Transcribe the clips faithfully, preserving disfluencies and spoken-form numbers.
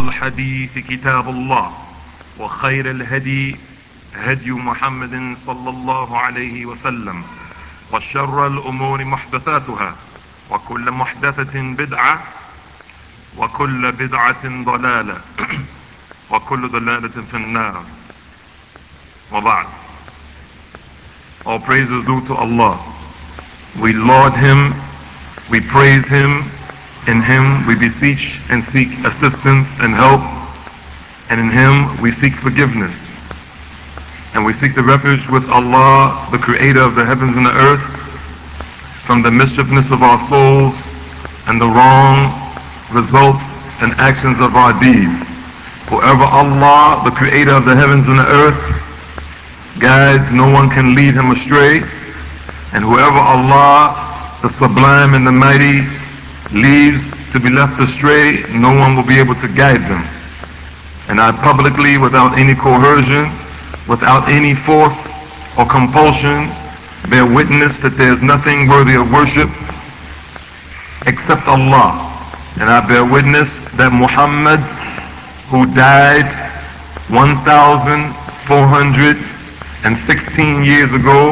الحديث كتاب الله وخير الهدي هدي محمد صلى الله عليه وسلم وشر الأمور محدثاتها وكل محدثة بدعة وكل بدعة ضلالة وكل ضلالة في النار. وبعد. All praise is due to Allah. We laud Him, we praise Him, in Him we beseech and seek assistance and help, and in Him we seek forgiveness. And we seek the refuge with Allah, the Creator of the heavens and the earth, from the mischievousness of our souls and the wrong results and actions of our deeds. Whoever Allah, the Creator of the heavens and the earth, guides, no one can lead him astray. And whoever Allah, the Sublime and the Mighty, leaves to be left astray, no one will be able to guide them. And I publicly, without any coercion, without any force or compulsion, bear witness that there is nothing worthy of worship except Allah. And I bear witness that Muhammad, who died one thousand four hundred sixteen years ago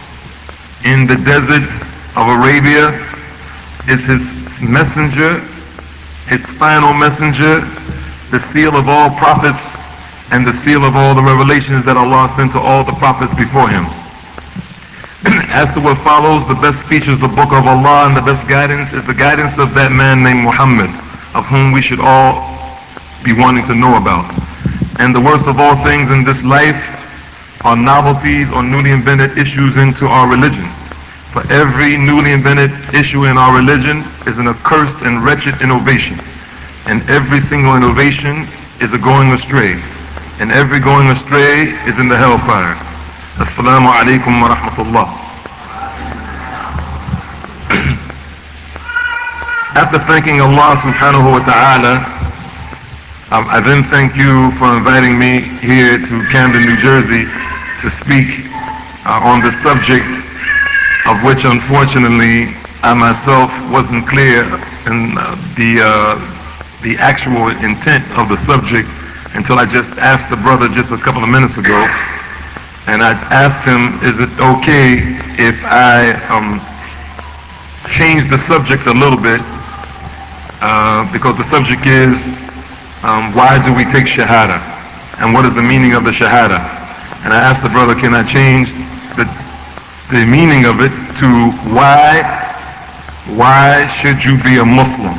in the desert of Arabia, is his messenger, his final messenger, the seal of all prophets and the seal of all the revelations that Allah sent to all the prophets before him. As to what follows, the best speech is the book of Allah, and the best guidance is the guidance of that man named Muhammad, of whom we should all be wanting to know about. And the worst of all things in this life are novelties or newly invented issues into our religion. For every newly invented issue in our religion is an accursed and wretched innovation. And every single innovation is a going astray. And every going astray is in the hellfire. Assalamu alaikum wa rahmatullah. After thanking Allah subhanahu wa ta'ala, um, I then thank you for inviting me here to Camden, New Jersey to speak uh, on the subject of which unfortunately I myself wasn't clear in uh, the, uh, the actual intent of the subject until I just asked the brother just a couple of minutes ago. And I asked him, is it okay if I um, change the subject a little bit, uh, because the subject is um, why do we take Shahada and what is the meaning of the Shahada? And I asked the brother, can I change the, the meaning of it to why, why should you be a Muslim?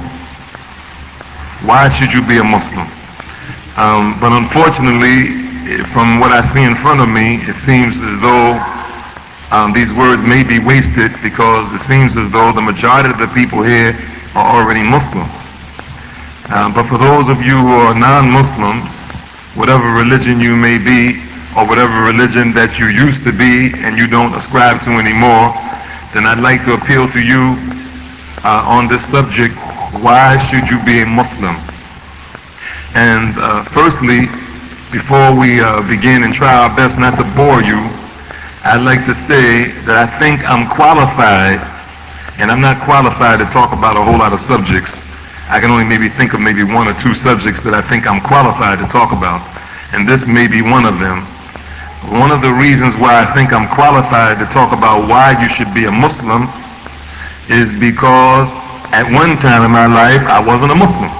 Why should you be a Muslim? Um, but unfortunately, from what I see in front of me, it seems as though um, these words may be wasted, because it seems as though the majority of the people here are already Muslims. Um, but for those of you who are non-Muslims, whatever religion you may be, or whatever religion that you used to be and you don't ascribe to anymore, then I'd like to appeal to you uh, on this subject, why should you be a Muslim? And uh, firstly, before we uh, begin and try our best not to bore you, I'd like to say that I think I'm qualified, and I'm not qualified to talk about a whole lot of subjects. I can only maybe think of maybe one or two subjects that I think I'm qualified to talk about, and this may be one of them. One of the reasons why I think I'm qualified to talk about why you should be a Muslim is because at one time in my life I wasn't a Muslim.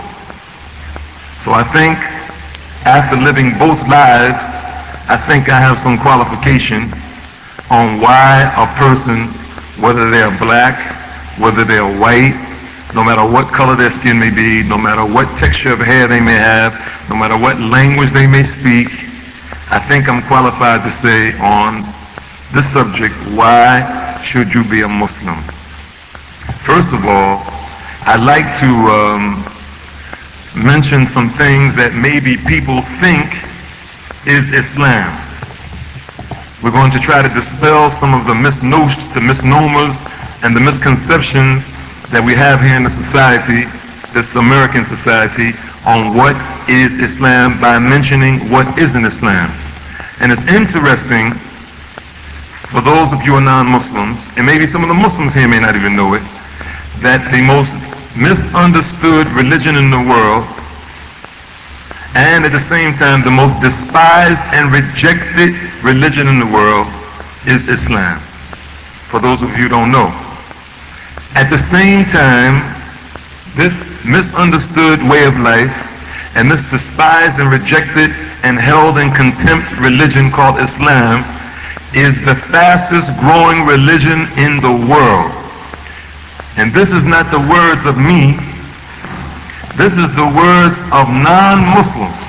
So I think after living both lives, I think I have some qualification on why a person, whether they're black, whether they're white, no matter what color their skin may be, no matter what texture of hair they may have, no matter what language they may speak, I think I'm qualified to say on this subject, why should you be a Muslim? First of all, I'd like to um, mention some things that maybe people think is Islam. We're going to try to dispel some of the, misno- the misnomers and the misconceptions that we have here in the society, this American society, on what is Islam by mentioning what isn't Islam. And it's interesting for those of you who are non-Muslims, and maybe some of the Muslims here may not even know it, that the most misunderstood religion in the world and at the same time the most despised and rejected religion in the world is Islam, for those of you who don't know. At the same time, this misunderstood way of life and this despised and rejected and held in contempt religion called Islam is the fastest growing religion in the world. And this is not the words of me, this is the words of non-Muslims.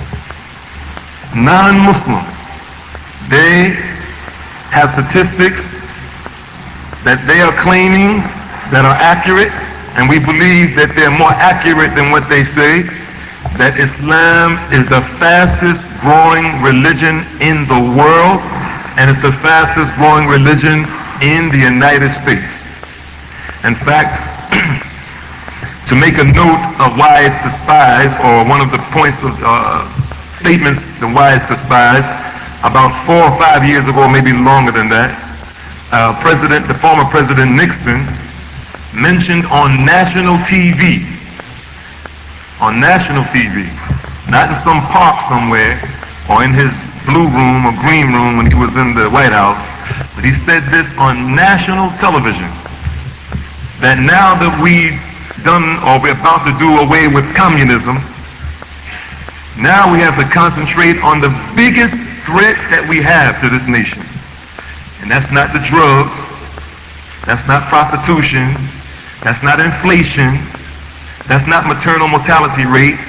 Non-Muslims. They have statistics that they are claiming that are accurate, and we believe that they're more accurate than what they say, that Islam is the fastest growing religion in the world, and it's the fastest growing religion in the United States. In fact, to make a note of why it's despised, or one of the points of uh, statements of why it's despised, about four or five years ago, maybe longer than that, uh, President, the former President Nixon mentioned on national T V, on national T V, not in some park somewhere or in his blue room or green room when he was in the White House, but he said this on national television, that now that we've done, or we're about to do away with communism, now we have to concentrate on the biggest threat that we have to this nation. And that's not the drugs, that's not prostitution, that's not inflation, that's not maternal mortality rate,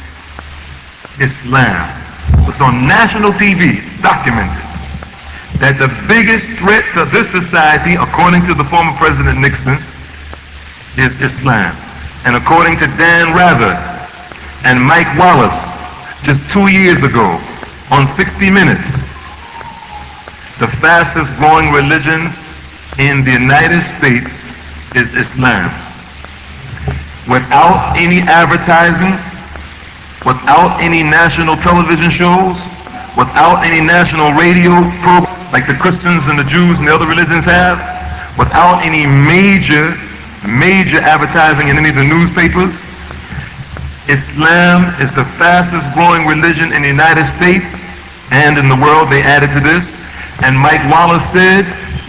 Islam. It's on national T V, it's documented, that the biggest threat to this society, according to the former President Nixon, is Islam. And according to Dan Rather and Mike Wallace, just two years ago on sixty minutes, the fastest growing religion in the United States is Islam. Without any advertising, without any national television shows, without any national radio programs like the Christians and the Jews and the other religions have, without any major major advertising in any of the newspapers, Islam is the fastest growing religion in the United States and in the world. They added to this, and Mike Wallace said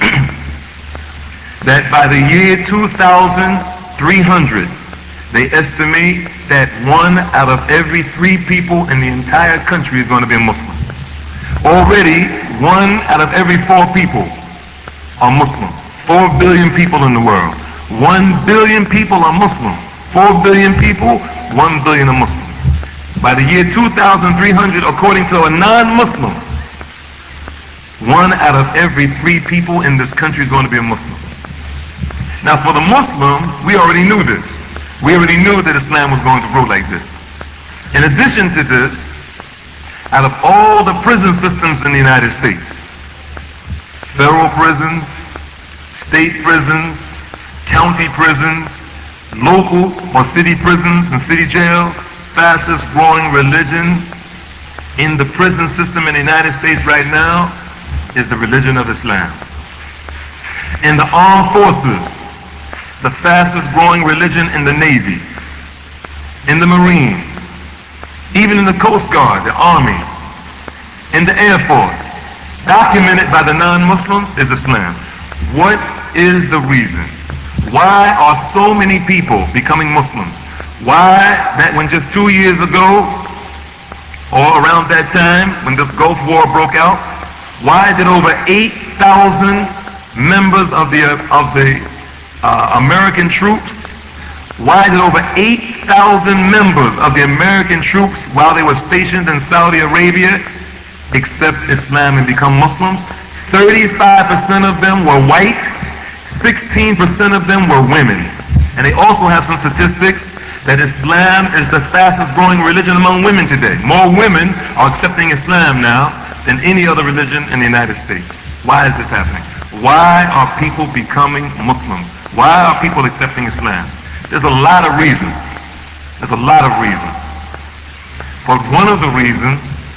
that by the year two thousand three hundred, they estimate that one out of every three people in the entire country is going to be a Muslim. Already, one out of every four people are Muslims. Four billion people in the world. One billion people are Muslims. Four billion people, one billion are Muslims. By the year two thousand three hundred, according to a non-Muslim, one out of every three people in this country is going to be a Muslim. Now for the Muslim, we already knew this. We already knew that Islam was going to grow like this. In addition to this, out of all the prison systems in the United States, federal prisons, state prisons, county prisons, local or city prisons and city jails, fastest growing religion in the prison system in the United States right now is the religion of Islam. In the armed forces, the fastest growing religion in the Navy, in the Marines, even in the Coast Guard, the Army, in the Air Force, documented by the non-Muslims, is Islam. What is the reason? Why are so many people becoming Muslims? Why that when just two years ago, or around that time, when this Gulf War broke out, why did over eight thousand members of the, of the uh, American troops, why did over eight thousand members of the American troops, while they were stationed in Saudi Arabia, accept Islam and become Muslims? thirty-five percent of them were white, sixteen percent of them were women. And they also have some statistics that Islam is the fastest growing religion among women today. More women are accepting Islam now than any other religion in the United States. Why is this happening? Why are people becoming Muslims? Why are people accepting Islam? There's a lot of reasons. There's a lot of reasons. But one of the reasons,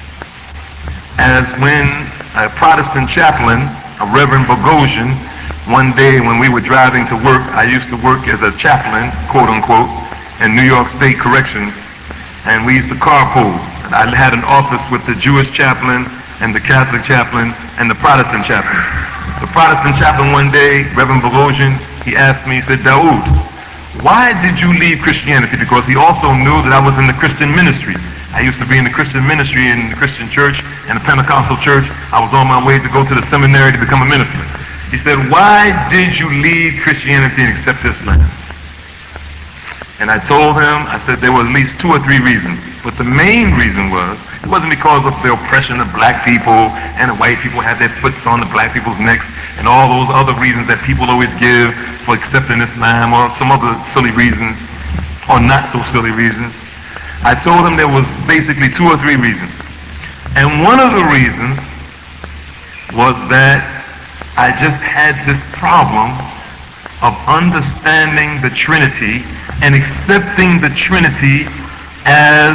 as when a Protestant chaplain, a Reverend Bogosian, one day when we were driving to work, I used to work as a chaplain, quote unquote, in New York State Corrections, and we used to carpool. I had an office with the Jewish chaplain and the Catholic chaplain and the Protestant chaplain. The Protestant chaplain one day, Reverend Bogosian, he asked me, he said, Daoud, why did you leave Christianity? Because he also knew that I was in the Christian ministry. I used to be in the Christian ministry in the Christian church and the Pentecostal church. I was on my way to go to the seminary to become a minister. He said, why did you leave Christianity and accept Islam? And I told him, I said there were at least two or three reasons. But the main reason was, it wasn't because of the oppression of black people and the white people had their foots on the black people's necks and all those other reasons that people always give for accepting Islam or some other silly reasons or not so silly reasons. I told him there was basically two or three reasons. And one of the reasons was that I just had this problem of understanding the Trinity and accepting the Trinity as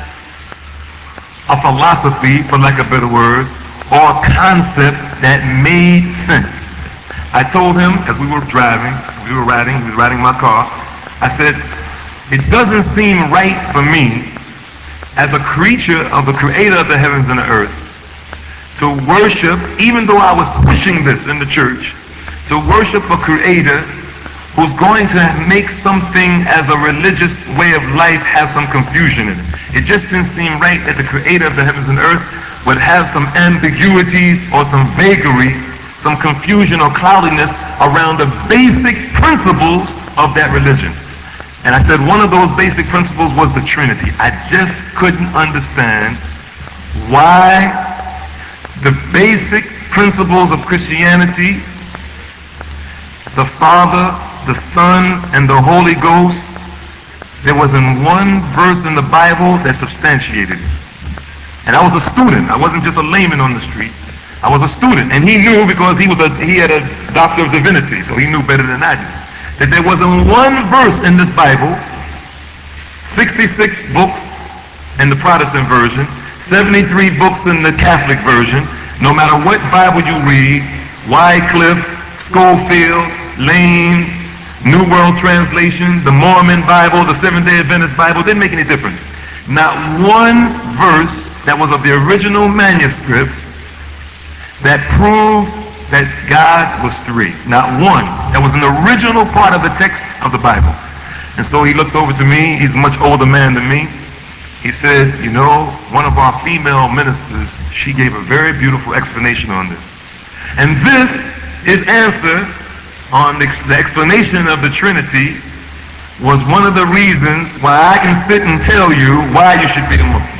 a philosophy, for lack of a better word, or a concept that made sense. I told him as we were driving, we were riding, he was riding my car, I said, it doesn't seem right for me as a creature of the creator of the heavens and the earth to worship, even though I was pushing this in the church, to worship a creator who's going to make something as a religious way of life have some confusion in it. It just didn't seem right that the creator of the heavens and earth would have some ambiguities or some vagary, some confusion or cloudiness around the basic principles of that religion. And I said one of those basic principles was the Trinity. I just couldn't understand why the basic principles of Christianity, the Father, the Son, and the Holy Ghost, there wasn't one verse in the Bible that substantiated it. And I was a student. I wasn't just a layman on the street. I was a student. And he knew because he was a, he had a doctor of divinity, so he knew better than I did, that there wasn't one verse in this Bible, sixty-six books in the Protestant version, seventy-three books in the Catholic version, no matter what Bible you read, Wycliffe, Schofield, Lane, New World Translation, the Mormon Bible, the Seventh-day Adventist Bible, didn't make any difference. Not one verse that was of the original manuscripts that proved that God was three. Not one. That was an original part of the text of the Bible. And so he looked over to me. He's a much older man than me. He said, you know, one of our female ministers, she gave a very beautiful explanation on this. And this is answer on the, the explanation of the Trinity was one of the reasons why I can sit and tell you why you should be a Muslim.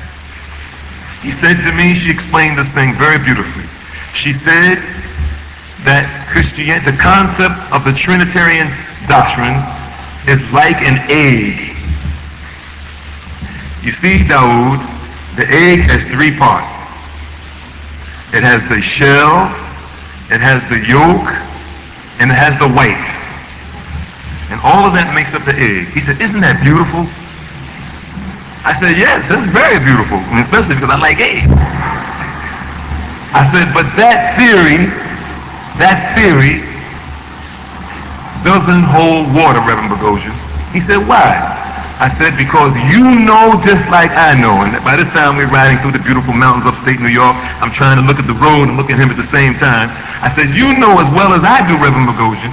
He said to me, she explained this thing very beautifully. She said that Christianity, the concept of the Trinitarian doctrine is like an egg. You see, Daoud, the egg has three parts. It has the shell, it has the yolk, and it has the white. And all of that makes up the egg. He said, isn't that beautiful? I said, yes, that's very beautiful, and especially because I like eggs. I said, but that theory, that theory doesn't hold water, Reverend Bogosian. He said, why? I said, because you know just like I know. And by this time we're riding through the beautiful mountains upstate New York. I'm trying to look at the road and look at him at the same time. I said, you know as well as I do, Reverend Bogosian,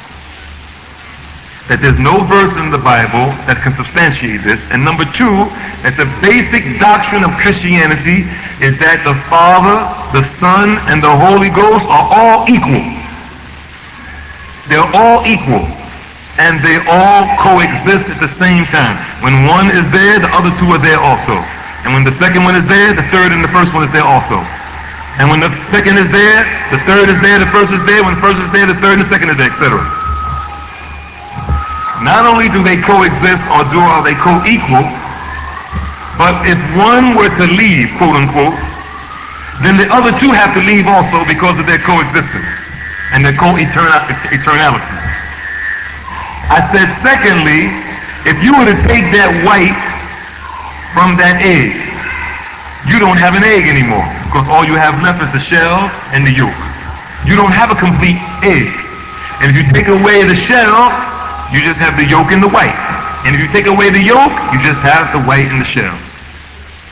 that there's no verse in the Bible that can substantiate this. And number two, that the basic doctrine of Christianity is that the Father, the Son, and the Holy Ghost are all equal. They're all equal. And they all coexist at the same time. When one is there, the other two are there also. And when the second one is there, the third and the first one is there also. And when the second is there, the third is there, the first is there. When the first is there, the third and the second is there, et cetera. Not only do they coexist or do are they co-equal, but if one were to leave, quote unquote, then the other two have to leave also because of their coexistence and their co-eternality. I said, secondly, if you were to take that white from that egg, you don't have an egg anymore because all you have left is the shell and the yolk. You don't have a complete egg. And if you take away the shell, you just have the yolk and the white. And if you take away the yolk, you just have the white and the shell.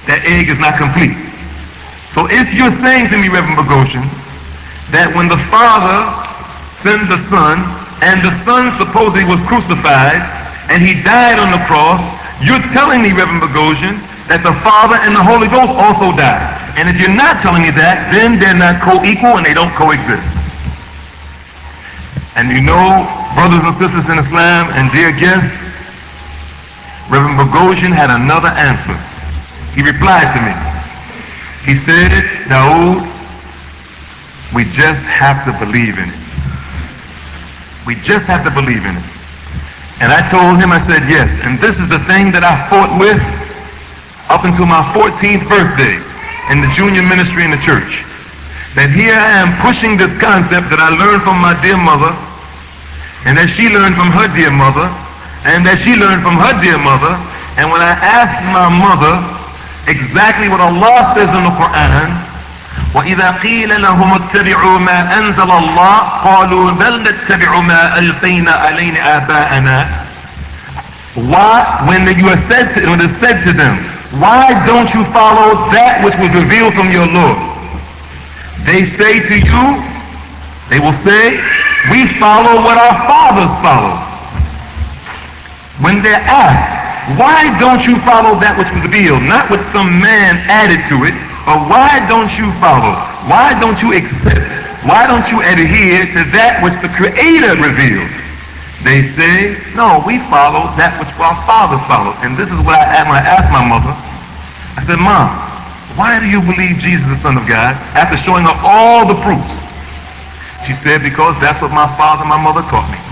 that egg is not complete. So if you're saying to me, Reverend Boghossian, that when the Father sent the Son, and the Son supposedly was crucified, and he died on the cross, you're telling me, Reverend Boghossian, that the Father and the Holy Ghost also died. And if you're not telling me that, then they're not co-equal and they don't coexist. And you know, brothers and sisters in Islam and dear guests, Reverend Boghossian had another answer. He replied to me. He said, Dawood, we just have to believe in it. We just have to believe in it. And I told him, I said, yes, and this is the thing that I fought with up until my fourteenth birthday in the junior ministry in the church. That here I am pushing this concept that I learned from my dear mother, and that she learned from her dear mother, and that she learned from her dear mother. And when I asked my mother exactly what Allah says in the Quran, وَإِذَا قِيلَ لَهُمُ اتَّبِعُوا مَا أَنزَلَ اللَّهُ قَالُوا بَلْ نَتَّبِعُ مَا أَلْفَيْنَا عَلَيْنَا آبَاءَنَا. Why, when you are said to, when it is said to them, why don't you follow that which was revealed from your Lord? They say to you, they will say, we follow what our fathers follow. When they're asked, why don't you follow that which was revealed, not what some man added to it, but why don't you follow? Why don't you accept? Why don't you adhere to that which the Creator revealed? They say, no, we follow that which our fathers followed. And this is what I, when I asked my mother, I said, Mom, why do you believe Jesus is the Son of God after showing her all the proofs? She said, because that's what my father and my mother taught me.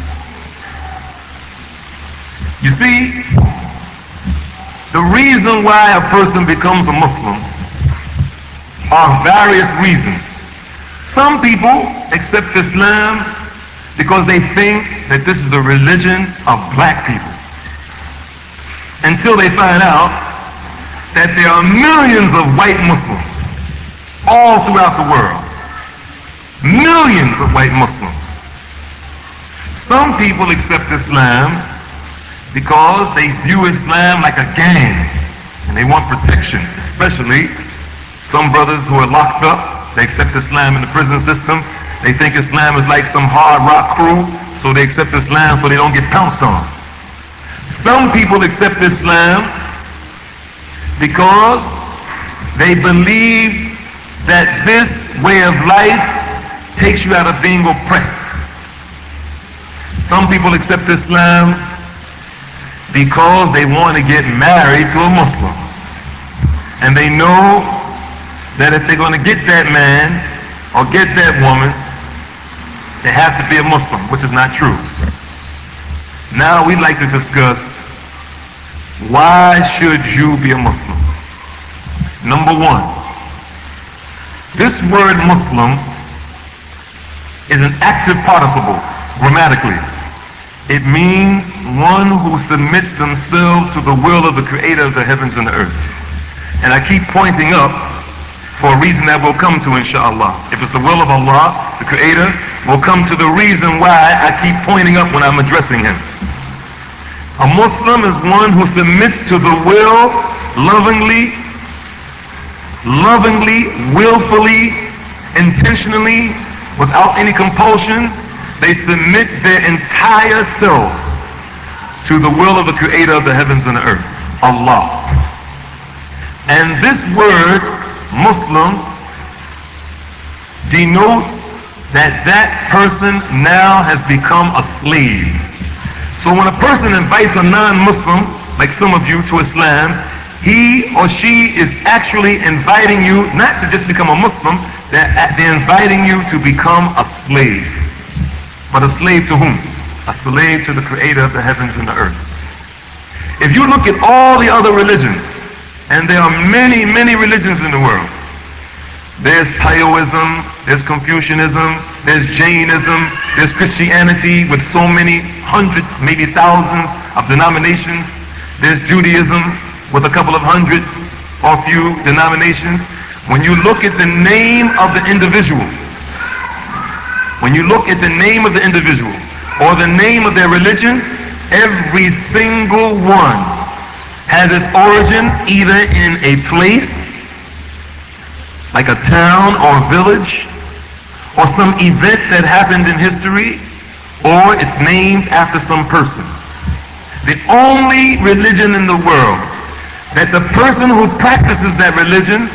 You see, the reason why a person becomes a Muslim are various reasons. Some people accept Islam because they think that this is the religion of black people, until they find out that there are millions of white Muslims all throughout the world. Millions of white Muslims. Some people accept Islam because they view Islam like a gang and they want protection, especially some brothers who are locked up. They accept Islam in the prison system. They think Islam is like some hard rock crew, so they accept Islam so they don't get pounced on. Some people accept Islam because they believe that this way of life takes you out of being oppressed. Some people accept Islam because they want to get married to a Muslim. And they know that if they're going to get that man or get that woman, they have to be a Muslim, which is not true. Now we'd like to discuss, why should you be a Muslim? Number one, this word Muslim is an active participle grammatically. It means one who submits themselves to the will of the Creator of the heavens and the earth. And I keep pointing up for a reason that we'll come to, inshallah. If it's the will of Allah, the Creator, we'll come to the reason why I keep pointing up when I'm addressing Him. A Muslim is one who submits to the will lovingly, lovingly, willfully, intentionally, without any compulsion. They submit their entire self to the will of the Creator of the heavens and the earth, Allah. And this word, Muslim, denotes that that person now has become a slave. So when a person invites a non-Muslim, like some of you, to Islam, he or she is actually inviting you not to just become a Muslim, they're, they're inviting you to become a slave. But a slave to whom? A slave to the Creator of the heavens and the earth. If you look at all the other religions, and there are many, many religions in the world. There's Taoism, there's Confucianism, there's Jainism, there's Christianity with so many hundreds, maybe thousands of denominations. There's Judaism with a couple of hundred or few denominations. When you look at the name of the individual, when you look at the name of the individual or the name of their religion, every single one has its origin either in a place, like a town or village, or some event that happened in history, or it's named after some person. The only religion in the world that the person who practices that religion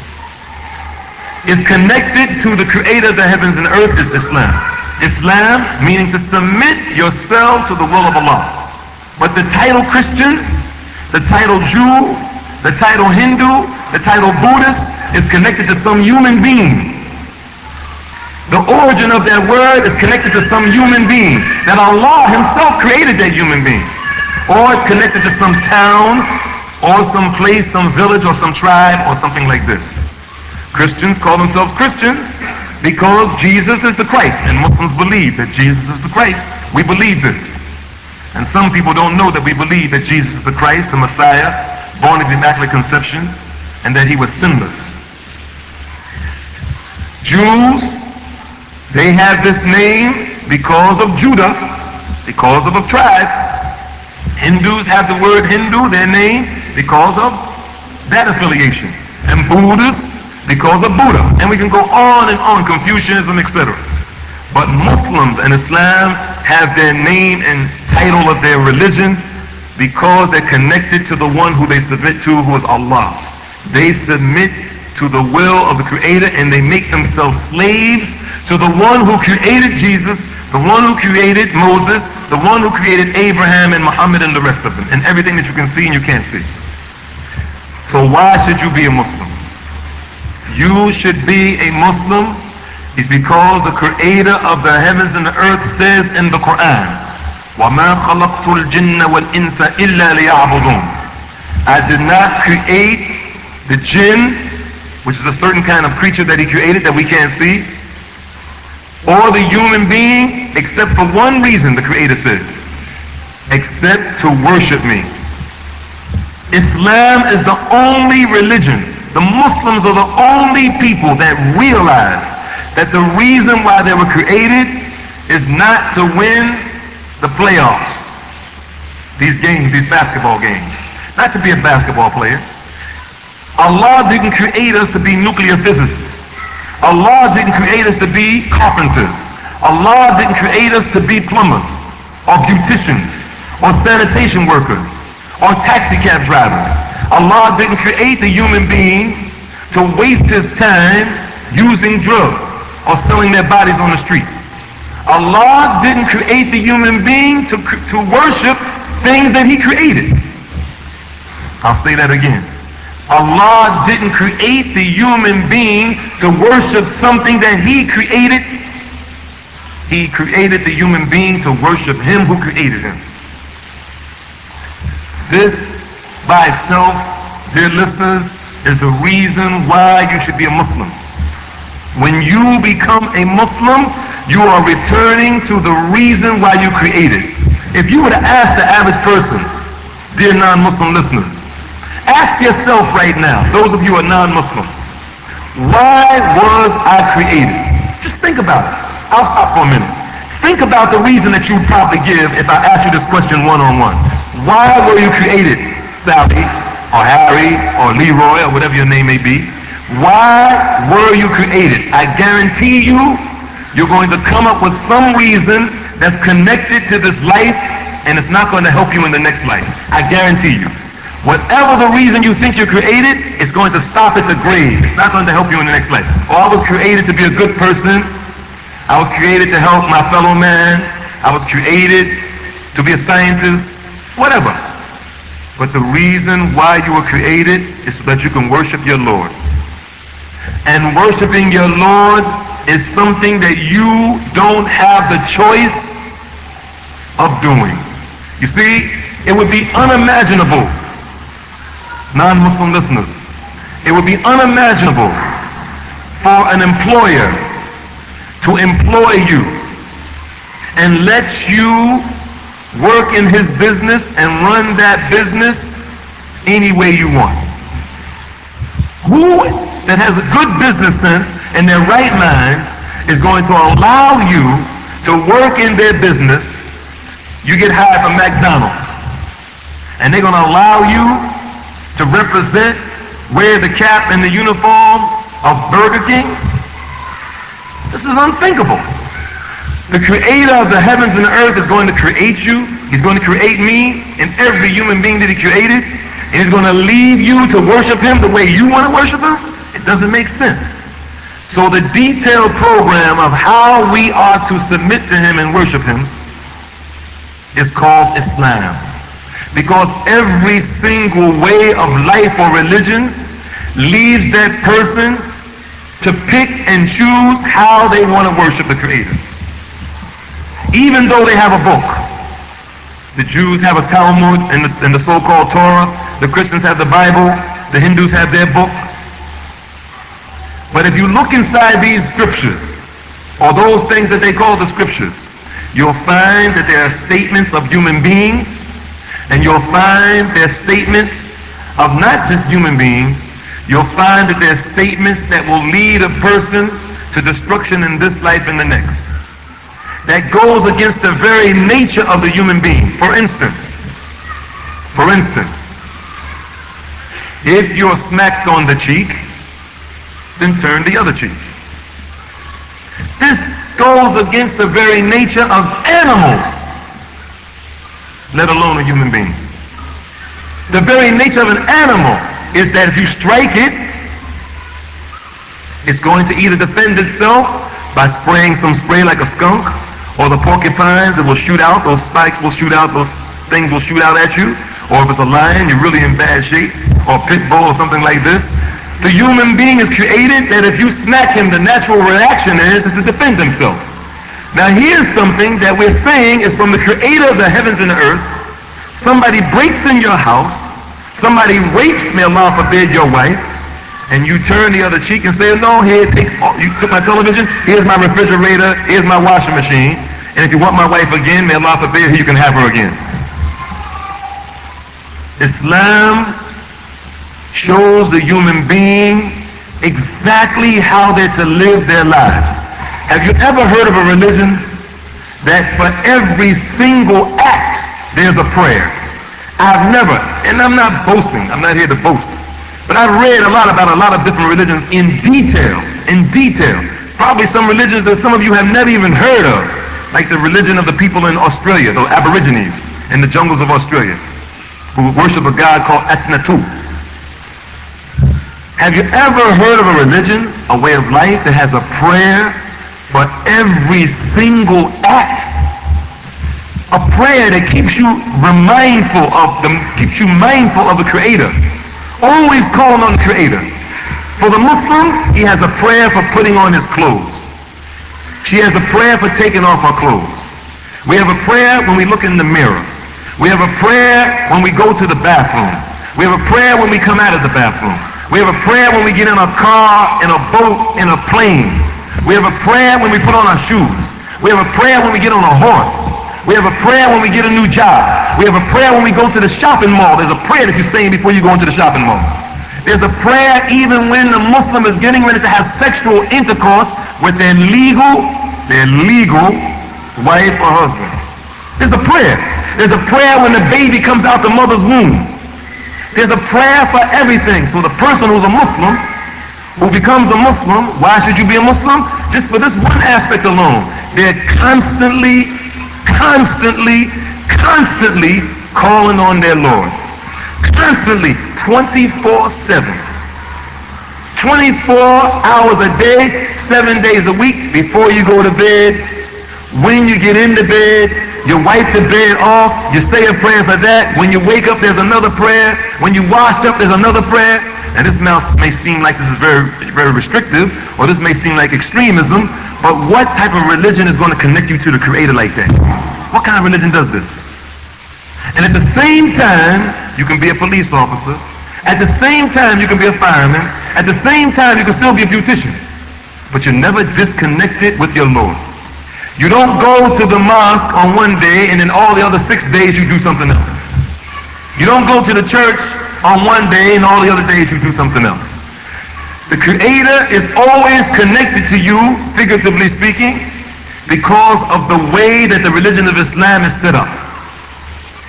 is connected to the creator of the heavens and earth is Islam. Islam meaning to submit yourself to the will of Allah. But the title Christian, the title Jew, the title Hindu, the title Buddhist is connected to some human being. The origin of that word is connected to some human being, that Allah himself created that human being. Or it's connected to some town, or some place, some village, or some tribe, or something like this. Christians call themselves Christians because Jesus is the Christ, and Muslims believe that Jesus is the Christ. We believe this. And some people don't know that we believe that Jesus is the Christ, the Messiah, born of the Immaculate Conception, and that he was sinless. Jews, they have this name because of Judah, because of a tribe. Hindus have the word Hindu, their name, because of that affiliation. And Buddhists, because of Buddha. And we can go on and on, Confucianism, et cetera. But Muslims and Islam have their name and title of their religion because they're connected to the one who they submit to, who is Allah. They submit to the will of the Creator, and they make themselves slaves to the one who created Jesus, the one who created Moses, the one who created Abraham and Muhammad and the rest of them, and everything that you can see and you can't see. So why should you be a Muslim? You should be a Muslim is because the Creator of the heavens and the earth says in the Quran, وَمَا خَلَقْتُ الْجِنَّ وَالْإِنسَ إِلَّا لِيَعْبُدُونَ. I did not create the jinn, which is a certain kind of creature that he created that we can't see, or the human being, except for one reason, the Creator says, except to worship me. Islam is the only religion, the Muslims are the only people that realize that the reason why they were created is not to win the playoffs, these games, these basketball games, not to be a basketball player. Allah didn't create us to be nuclear physicists. Allah didn't create us to be carpenters. Allah didn't create us to be plumbers, or beauticians, or sanitation workers, or taxi cab drivers. Allah didn't create the human being to waste his time using drugs or selling their bodies on the street. Allah didn't create the human being to, to worship things that he created. I'll say that again. Allah didn't create the human being to worship something that he created. He created the human being to worship him who created him. This by itself, dear listeners, is the reason why you should be a Muslim. When you become a Muslim, you are returning to the reason why you created. If you were to ask the average person, dear non-Muslim listeners, ask yourself right now, those of you who are non-Muslims, why was I created? Just think about it. I'll stop for a minute. Think about the reason that you'd probably give if I asked you this question one-on-one. Why were you created, Sally, or Harry, or Leroy, or whatever your name may be? Why were you created? I guarantee you, you're going to come up with some reason that's connected to this life, and it's not going to help you in the next life. I guarantee you. Whatever the reason you think you're created, it's going to stop at the grave. It's not going to help you in the next life. Oh, I was created to be a good person. I was created to help my fellow man. I was created to be a scientist. Whatever. But the reason why you were created is so that you can worship your Lord. And worshiping your Lord is something that you don't have the choice of doing. You see, it would be unimaginable, non-Muslim listeners, it would be unimaginable for an employer to employ you and let you work in his business and run that business any way you want. Who that has a good business sense in their right mind is going to allow you to work in their business? You get hired from McDonald's. And they're going to allow you to represent, wear the cap and the uniform of Burger King? This is unthinkable. The creator of the heavens and the earth is going to create you. He's going to create me and every human being that he created. And he's going to leave you to worship him the way you want to worship him? It doesn't make sense. So the detailed program of how we are to submit to him and worship him is called Islam. Because every single way of life or religion leaves that person to pick and choose how they want to worship the Creator. Even though they have a book. The Jews have a Talmud and the, and the so-called Torah. The Christians have the Bible. The Hindus have their book. But if you look inside these scriptures, or those things that they call the scriptures, you'll find that there are statements of human beings, and you'll find there are statements of not just human beings. You'll find that there are statements that will lead a person to destruction in this life and the next. That goes against the very nature of the human being. For instance, for instance, if you're smacked on the cheek, then turn the other cheek. This goes against the very nature of animals, let alone a human being. The very nature of an animal is that if you strike it, it's going to either defend itself by spraying some spray like a skunk, or the porcupines that will shoot out, those spikes will shoot out, those things will shoot out at you, or if it's a lion, you're really in bad shape, or a pit bull or something like this. The human being is created that if you smack him, the natural reaction is, is to defend himself. Now here's something that we're saying is from the creator of the heavens and the earth. Somebody breaks in your house, somebody rapes, may Allah forbid, your wife, and you turn the other cheek and say, no, here, take, you took my television, here's my refrigerator, here's my washing machine, and if you want my wife again, may Allah forbid, you can have her again. Islam shows the human being exactly how they're to live their lives. Have you ever heard of a religion that for every single act, there's a prayer? I've never, and I'm not boasting, I'm not here to boast, but I've read a lot about a lot of different religions in detail, in detail. Probably some religions that some of you have never even heard of, like the religion of the people in Australia, the Aborigines in the jungles of Australia, who worship a god called Atznatu. Have you ever heard of a religion, a way of life that has a prayer for every single act? A prayer that keeps you mindful of the, keeps you mindful of the Creator. Always calling on the Creator. For the Muslim, he has a prayer for putting on his clothes. She has a prayer for taking off her clothes. We have a prayer when we look in the mirror. We have a prayer when we go to the bathroom. We have a prayer when we come out of the bathroom. We have a prayer when we get in a car, in a boat, in a plane. We have a prayer when we put on our shoes. We have a prayer when we get on a horse. We have a prayer when we get a new job. We have a prayer when we go to the shopping mall. There's a prayer that you're saying before you go into the shopping mall. There's a prayer even when the Muslim is getting ready to have sexual intercourse with their legal, their legal wife or husband. There's a prayer. There's a prayer when the baby comes out the mother's womb. There's a prayer for everything. So the person who's a Muslim, who becomes a Muslim, why should you be a Muslim? Just for this one aspect alone. They're constantly, constantly, constantly calling on their Lord. Constantly, twenty-four seven. twenty-four hours a day, seven days a week, before you go to bed, when you get into bed, you wipe the bed off, you say a prayer for that. When you wake up, there's another prayer. When you wash up, there's another prayer. And this now may seem like this is very, very restrictive, or this may seem like extremism, but what type of religion is going to connect you to the Creator like that? What kind of religion does this? And at the same time, you can be a police officer. At the same time, you can be a fireman. At the same time, you can still be a beautician. But you're never disconnected with your Lord. You don't go to the mosque on one day and then all the other six days you do something else. You don't go to the church on one day and all the other days you do something else. The Creator is always connected to you, figuratively speaking, because of the way that the religion of Islam is set up.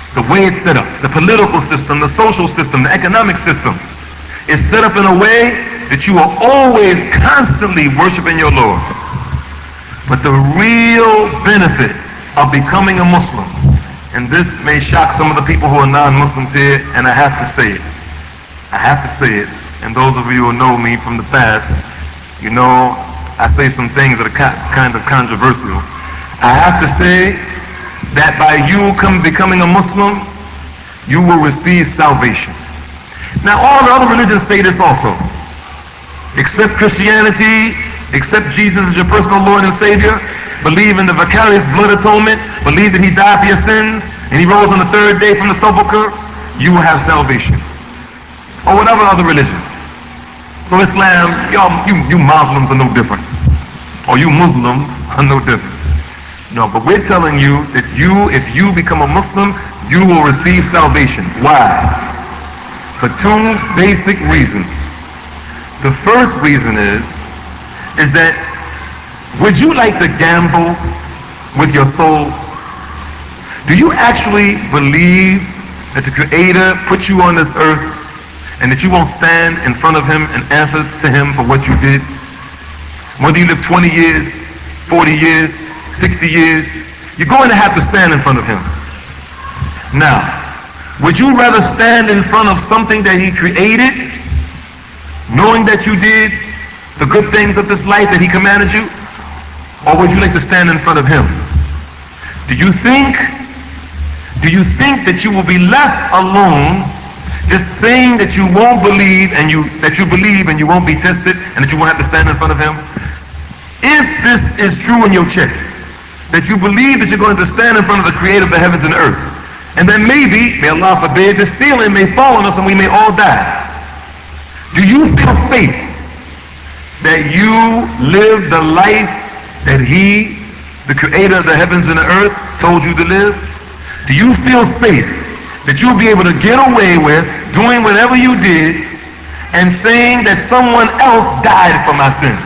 The way it's set up, the political system, the social system, the economic system, is set up in a way that you are always constantly worshiping your Lord. But the real benefit of becoming a Muslim, and this may shock some of the people who are non-Muslims here, and I have to say it. I have to say it. And those of you who know me from the past, you know I say some things that are kind of controversial. I have to say that by you come becoming a Muslim, you will receive salvation. Now all the other religions say this also. Accept Christianity, accept Jesus as your personal Lord and Savior, believe in the vicarious blood atonement, believe that he died for your sins, and he rose on the third day from the sepulcher, you will have salvation. Or whatever other religion. So Islam, y'all, you, you Muslims are no different. Or you Muslims are no different. No, but we're telling you that you, if you become a Muslim, you will receive salvation. Why? For two basic reasons. The first reason is, is that would you like to gamble with your soul? Do you actually believe that the Creator put you on this earth and that you won't stand in front of him and answer to him for what you did? Whether you live twenty years, forty years, sixty years, you're going to have to stand in front of him. Now, would you rather stand in front of something that he created, knowing that you did the good things of this life that he commanded you? Or would you like to stand in front of him? Do you think, do you think that you will be left alone just saying that you won't believe and you, that you believe and you won't be tested and that you won't have to stand in front of him? If this is true in your chest, that you believe that you're going to stand in front of the Creator of the heavens and the earth, and then maybe, may Allah forbid, the ceiling may fall on us and we may all die, do you feel safe that you live the life that he, the Creator of the heavens and the earth, told you to live? Do you feel safe that you'll be able to get away with doing whatever you did and saying that someone else died for my sins?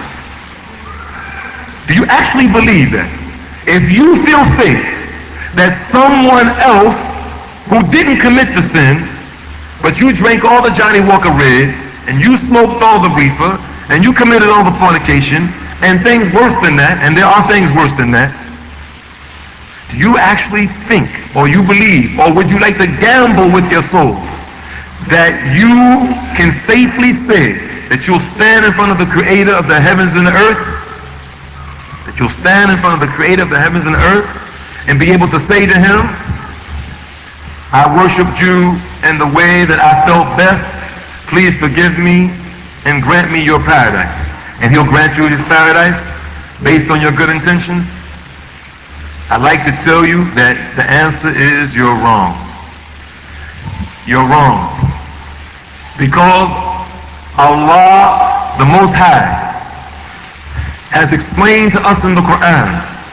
Do you actually believe that? If you feel safe that someone else who didn't commit the sin, but you drank all the Johnny Walker Red, and you smoked all the reefer, and you committed all the fornication, and things worse than that, and there are things worse than that, do you actually think, or you believe, or would you like to gamble with your soul that you can safely say that you'll stand in front of the Creator of the heavens and the earth, that you'll stand in front of the Creator of the heavens and the earth and be able to say to him, I worshiped you in the way that I felt best, please forgive me and grant me your paradise? And he'll grant you his paradise based on your good intentions? I'd like to tell you that the answer is you're wrong. You're wrong. Because Allah, the Most High, has explained to us in the Quran,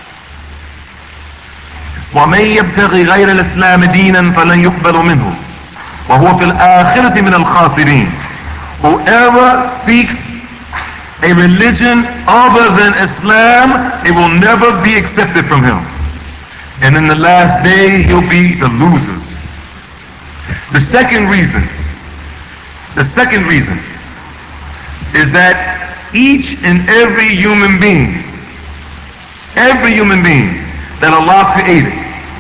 وَمَنْ يَبْتَغِ غَيْرَ الْإِسْلَامِ دِينًا فَلَنْ يُقْبَلُ مِنْهُ وَهُوَ فِي الْآخِرَةِ مِنَ الْخَاسِرِينَ. Whoever seeks a religion other than Islam, it will never be accepted from him. And in the last day, he'll be the losers. The second reason, the second reason is that each and every human being, every human being that Allah created,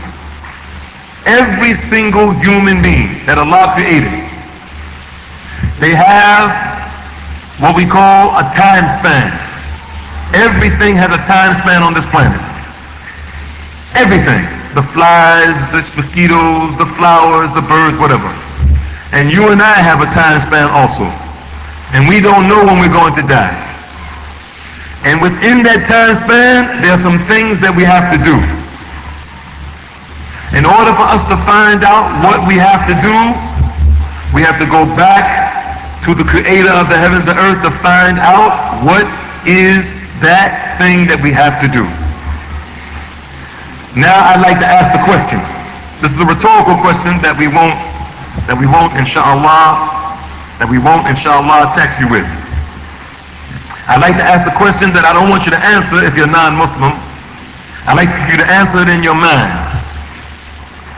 every single human being that Allah created, they have what we call a time span. Everything has a time span on this planet. Everything. The flies, the mosquitoes, the flowers, the birds, whatever. And you and I have a time span also. And we don't know when we're going to die. And within that time span, there are some things that we have to do. In order for us to find out what we have to do, we have to go back to the Creator of the heavens and earth to find out what is that thing that we have to do. Now I'd like to ask the question. This is a rhetorical question that we won't, that we won't, inshallah, that we won't, inshallah, tax you with. I'd like to ask the question that I don't want you to answer if you're non-Muslim. I'd like you to answer it in your mind.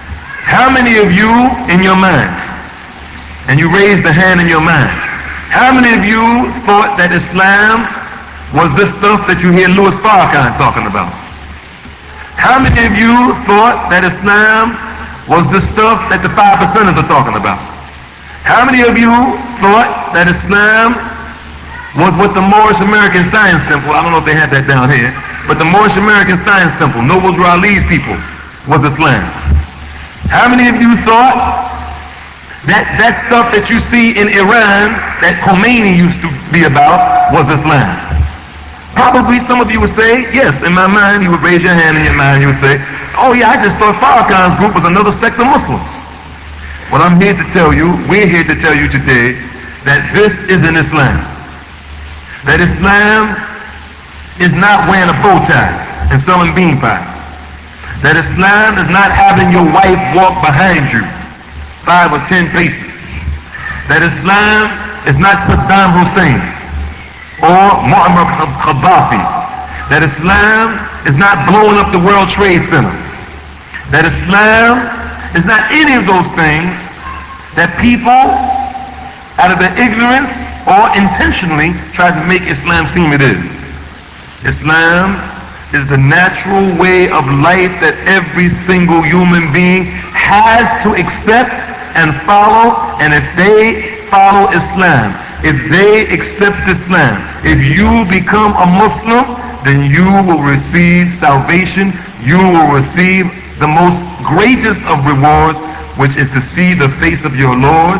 How many of you in your mind, and you raised the hand in your mind, how many of you thought that Islam was this stuff that you hear Louis Farrakhan talking about? How many of you thought that Islam was the stuff that the five percenters are talking about? How many of you thought that Islam was what the Moorish American Science Temple, I don't know if they had that down here, but the Moorish American Science Temple, Noble Drew Ali's people, was Islam? How many of you thought that that stuff that you see in Iran that Khomeini used to be about was Islam? Probably some of you would say, yes, in my mind. You would raise your hand in your mind, you would say, oh yeah, I just thought Farrakhan's group was another sect of Muslims. Well, I'm here to tell you, we're here to tell you today that this isn't Islam. That Islam is not wearing a bow tie and selling bean pie. That Islam is not having your wife walk behind you five or ten paces. That Islam is not Saddam Hussein or Muammar Gaddafi. That Islam is not blowing up the World Trade Center. That Islam is not any of those things that people, out of their ignorance or intentionally, try to make Islam seem it is. Islam is the natural way of life that every single human being has to accept and follow, and if they follow Islam, if they accept Islam, if you become a Muslim, then you will receive salvation, you will receive the most greatest of rewards, which is to see the face of your Lord,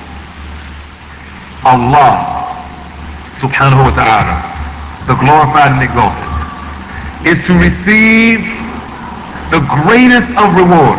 Allah subhanahu wa ta'ala, the glorified and exalted, is to receive the greatest of rewards,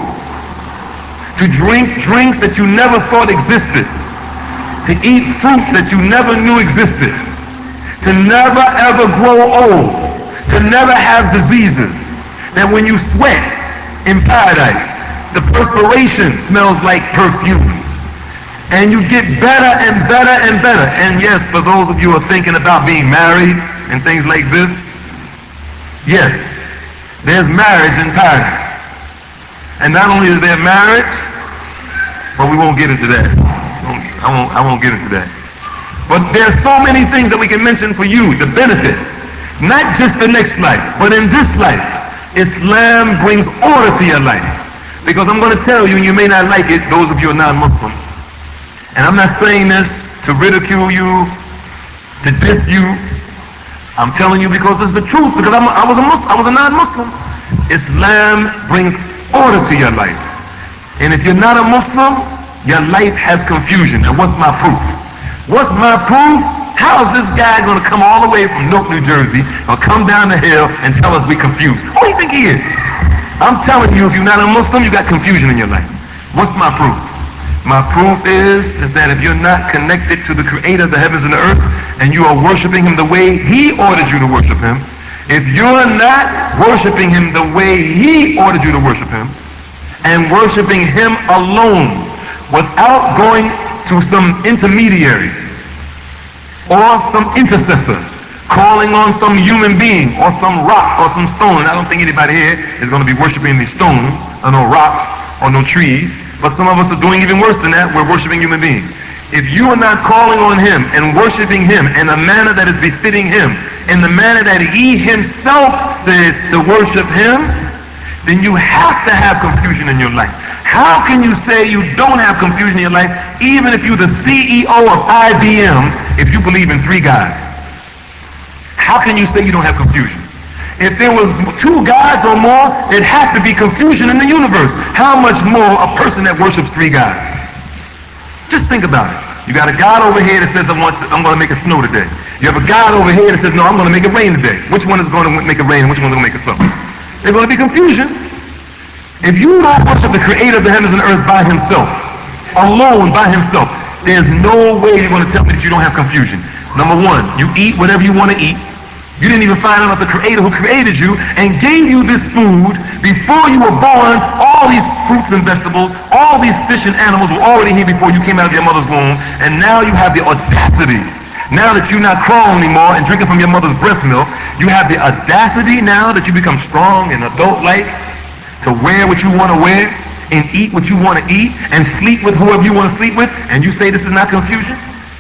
to drink drinks that you never thought existed, to eat fruits that you never knew existed, to never ever grow old, to never have diseases, that when you sweat in paradise, the perspiration smells like perfume, and you get better and better and better. And yes, for those of you who are thinking about being married and things like this, yes, there's marriage in paradise. And not only is there marriage, but we won't get into that. I won't, I won't get into that. But there's so many things that we can mention for you, the benefit. Not just the next life, but in this life. Islam brings order to your life. Because I'm going to tell you, and you may not like it, those of you who are non-Muslims, and I'm not saying this to ridicule you, to diss you. I'm telling you because it's the truth, because I'm a, I was a Muslim, I was a non-Muslim. Islam brings order to your life. And if you're not a Muslim, your life has confusion. And what's my proof? What's my proof? How is this guy going to come all the way from Newark, New Jersey, or come down the hill and tell us we're confused? Who do you think he is? I'm telling you, if you're not a Muslim, you got confusion in your life. What's my proof? My proof is, is that if you're not connected to the Creator of the heavens and the earth, and you are worshiping Him the way He ordered you to worship Him, if you're not worshiping Him the way He ordered you to worship Him, and worshiping Him alone, without going to some intermediary, or some intercessor, calling on some human being, or some rock, or some stone. And I don't think anybody here is going to be worshiping these stones, or no rocks, or no trees. But some of us are doing even worse than that. We're worshiping human beings. If you are not calling on Him and worshiping Him in a manner that is befitting Him, in the manner that He Himself said to worship Him, then you have to have confusion in your life. How can you say you don't have confusion in your life, even if you're the C E O of I B M, if you believe in three gods? How can you say you don't have confusion? If there was two gods or more, it had to be confusion in the universe. How much more a person that worships three gods? Just think about it. You got a God over here that says, I want to, I'm going to make it snow today. You have a God over here that says, no, I'm going to make it rain today. Which one is going to make it rain and which one is going to make it snow? There's going to be confusion. If you don't worship the Creator of the heavens and the earth by Himself, alone by Himself, there's no way you're going to tell me that you don't have confusion. Number one, you eat whatever you want to eat. You didn't even find out the Creator who created you and gave you this food before you were born. All these fruits and vegetables, all these fish and animals were already here before you came out of your mother's womb. And now you have the audacity, now that you're not crawling anymore and drinking from your mother's breast milk, you have the audacity now that you become strong and adult-like to wear what you want to wear. and eat what you want to eat and sleep with whoever you want to sleep with, and you say this is not confusion?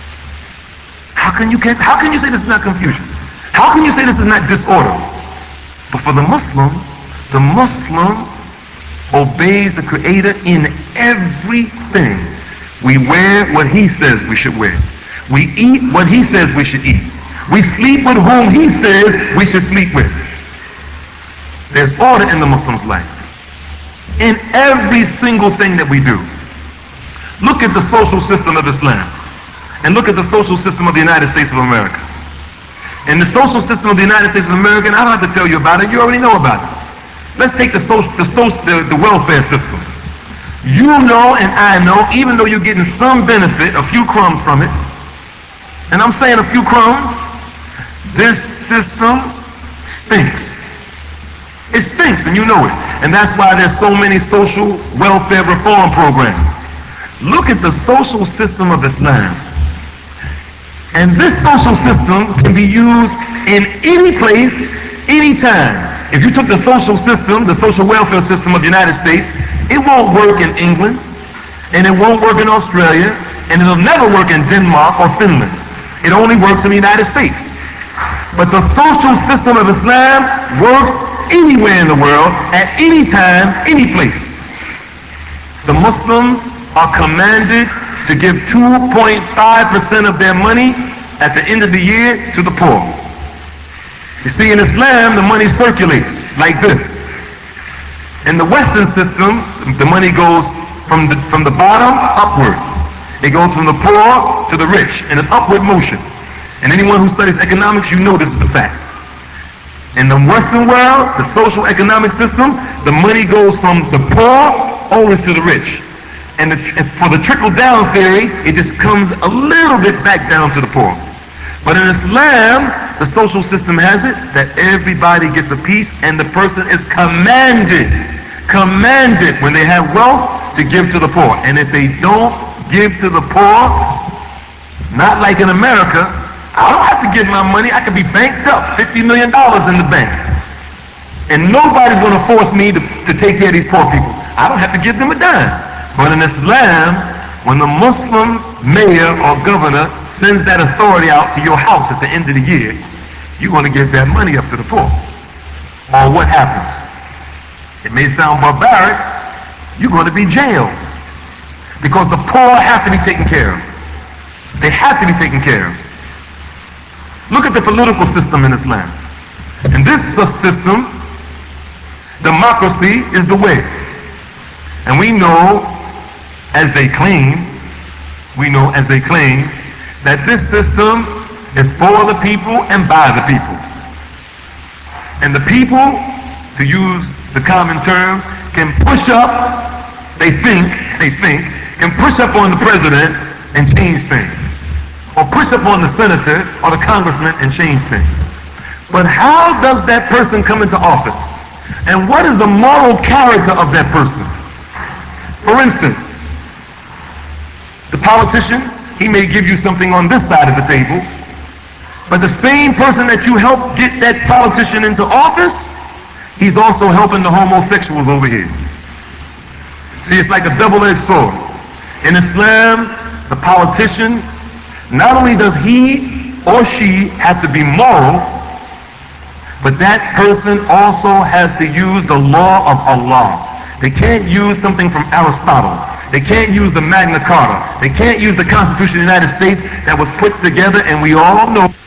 How can you how can you say this is not confusion? How can you say this is not disorder? But for the Muslim, the Muslim obeys the Creator in everything. We wear what He says we should wear. We eat what He says we should eat. We sleep with whom He says we should sleep with. There's order in the Muslim's life. In every single thing that we do. Look at the social system of Islam. And look at the social system of the United States of America. In the social system of the United States of America, and I don't have to tell you about it, you already know about it. Let's take the social, the, social, the, the welfare system. You know and I know, even though you're getting some benefit, a few crumbs from it, and I'm saying a few crumbs, this system stinks. It stinks, and you know it. And that's why there's so many social welfare reform programs. Look at the social system of Islam. And this social system can be used in any place, anytime. If you took the social system, the social welfare system of the United States, it won't work in England, and it won't work in Australia, and it'll never work in Denmark or Finland. It only works in the United States. But the social system of Islam works anywhere in the world, at any time, any place. The Muslims are commanded to give two point five percent of their money at the end of the year to the poor. You see, in Islam, the money circulates like this. In the Western system, the money goes from the, from the bottom upward. It goes from the poor to the rich in an upward motion. And anyone who studies economics, you know this is the fact. In the Western world, the social economic system, the money goes from the poor over to the rich. And, the, and for the trickle-down theory, it just comes a little bit back down to the poor. But in Islam, the social system has it that everybody gets a piece, and the person is commanded, commanded when they have wealth to give to the poor. And if they don't give to the poor, not like in America, I don't have to give my money. I could be banked up, fifty million dollars in the bank. And nobody's going to force me to, to take care of these poor people. I don't have to give them a dime. But in Islam, when the Muslim mayor or governor sends that authority out to your house at the end of the year, you're going to give that money up to the poor. Or what happens? It may sound barbaric, you're going to be jailed. Because the poor have to be taken care of. They have to be taken care of. Look at the political system in Islam. In this system, democracy is the way. And we know, as they claim, we know as they claim, that this system is for the people and by the people. And the people, to use the common term, can push up, they think, they think, can push up on the president and change things. Or push up on the senator or the congressman and change things. But how does that person come into office? And what is the moral character of that person? For instance, the politician, he may give you something on this side of the table, but the same person that you help get that politician into office, he's also helping the homosexuals over here. See, it's like a double-edged sword. In Islam, the politician, not only does he or she have to be moral, but that person also has to use the law of Allah. They can't use something from Aristotle. They can't use the Magna Carta. They can't use the Constitution of the United States that was put together, and we all know